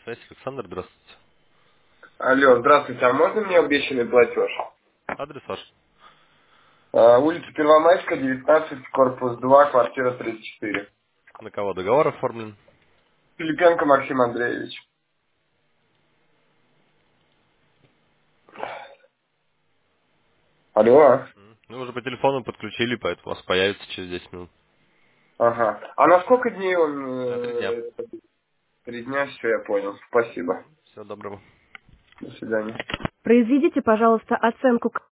Связь, Александр, здравствуйте. Алло, здравствуйте, а можно мне обещанный платеж? Адрес ваш? Улица Первомайская, 19, корпус 2, квартира 34. На кого договор оформлен? Филипенко Максим Андреевич. Алло. Мы уже по телефону подключили, поэтому у вас появится через 10 минут. Ага. А на сколько дней он? На 3 дня. 3 дня, все, я понял. Спасибо. Всего доброго. До свидания. Произведите, пожалуйста, оценку